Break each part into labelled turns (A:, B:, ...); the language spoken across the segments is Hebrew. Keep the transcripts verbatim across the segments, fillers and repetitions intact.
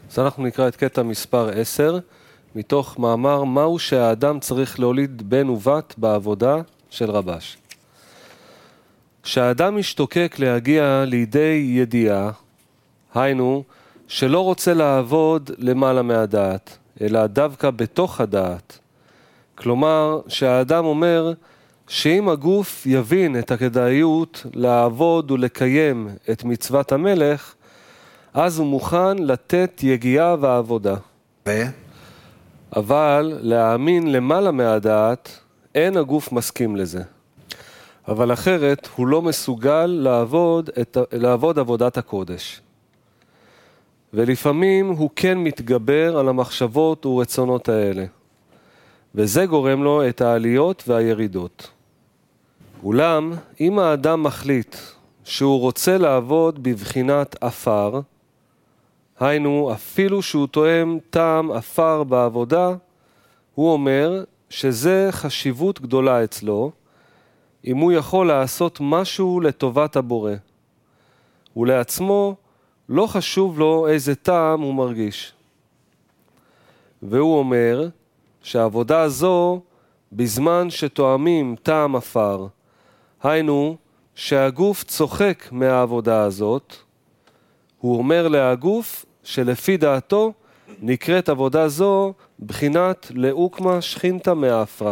A: אז אנחנו נקרא את קטע מספר עשר, מתוך מאמר מהו שהאדם צריך להוליד בן ובת בעבודה של רבש. שהאדם משתוקק להגיע לידי ידיעה, היינו שלא רוצה לעבוד למעלה מהדעת, אלא דווקא בתוך הדעת. כלומר, שהאדם אומר שאם הגוף יבין את הכדאיות לעבוד ולקיים את מצוות המלך, אז הוא מוכן לתת יגיעה ועבודה.
B: ו?
A: אבל להאמין למעלה מהדעת, אין הגוף מסכים לזה. אבל אחרת הוא לא מסוגל לעבוד, את, לעבוד עבודת הקודש. ולפעמים הוא כן מתגבר על המחשבות ורצונות האלה. וזה גורם לו את העליות והירידות. אולם, אם האדם מחליט שהוא רוצה לעבוד בבחינת אפר, היינו, אפילו שהוא תואם טעם אפר בעבודה, הוא אומר שזה חשיבות גדולה אצלו, אם הוא יכול לעשות משהו לטובת הבורא. ולעצמו לא חשוב לו איזה טעם הוא מרגיש. והוא אומר שהעבודה הזו, בזמן שתואמים טעם אפר, היינו שהגוף צוחק מהעבודה הזאת, הוא אומר להגוף שלפי דעתו נקראת עבודה זו בחינת לאוקמה שכינתה מאפרה.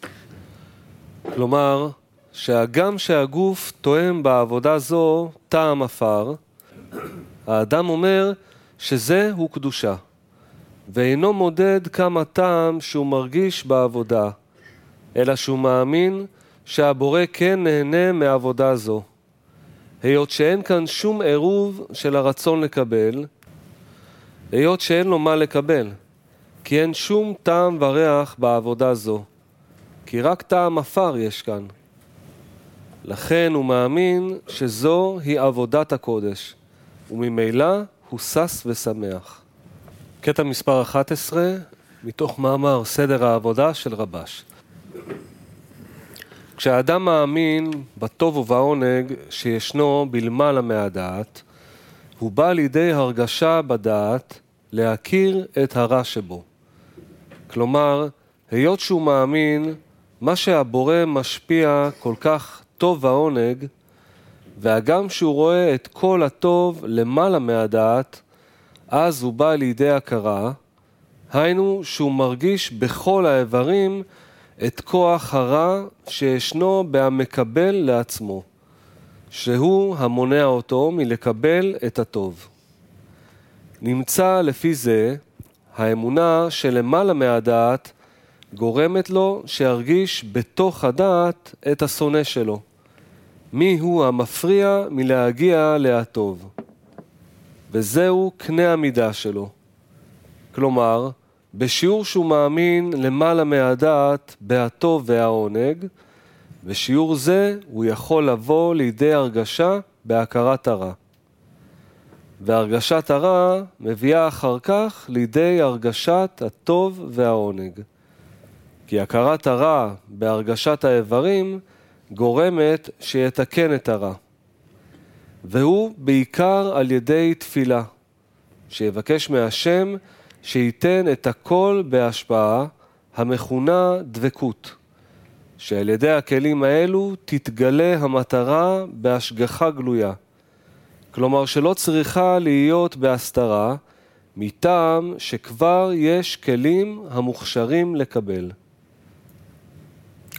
A: כלומר, שהגם שהגוף תואם בעבודה זו טעם אפר, האדם אומר שזה הוא קדושה, ואינו מודד כמה טעם שהוא מרגיש בעבודה, אלא שהוא מאמין שהבורא כן נהנה מעבודה זו. היות שאין כאן שום עירוב של הרצון לקבל, היות שאין לו מה לקבל, כי אין שום טעם וריח בעבודה זו, כי רק טעם אפר יש כאן. לכן הוא מאמין שזו היא עבודת הקודש, וממילא הוא שש ושמח. קטע מספר אחת עשרה, מתוך מאמר סדר העבודה של רבש. כשהאדם מאמין בטוב ובעונג שישנו בלמעלה מהדעת, הוא בא לידי הרגשה בדעת להכיר את הרע שבו. כלומר, היות שהוא מאמין, מה שהבורא משפיע כל כך טוב והעונג, והגם שהוא רואה את כל הטוב למעלה מהדעת, אז הוא בא לידי הכרה, היינו שהוא מרגיש בכל האיברים את כוח הרע שישנו בהמקבל לעצמו, שהוא המונע אותו מלקבל את הטוב. נמצא לפי זה, האמונה שלמעלה מהדעת גורמת לו שירגיש בתוך הדעת את השונא שלו. מי הוא המפריע מלהגיע להטוב? וזהו קנה המידה שלו. כלומר, בשיעור שהוא מאמין למעלה מהדעת בהטוב והעונג, בשיעור זה הוא יכול לבוא לידי הרגשה בהכרת הרע. והרגשת הרע מביאה אחר כך לידי הרגשת הטוב והעונג. כי הכרת הרע בהרגשת האיברים גורמת שיתקן את הרע. והוא בעיקר על ידי תפילה, שיבקש מהשם שייתן את הכל בהשפעה המכונה דבקות, שעל ידי הכלים האלו תתגלה המטרה בהשגחה גלויה. כלומר שלא צריכה להיות בהסתרה, מטעם שכבר יש כלים המוכשרים לקבל.